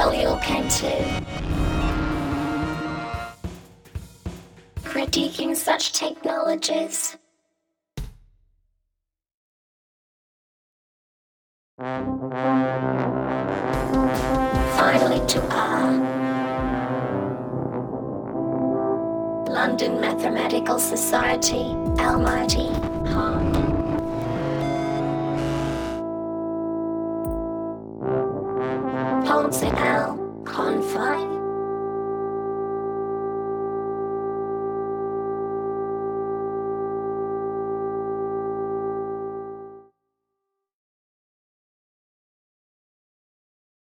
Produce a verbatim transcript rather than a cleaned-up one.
we all came to. Critiquing such technologies. Finally to our London Mathematical Society, Almighty Home. Ponce Al.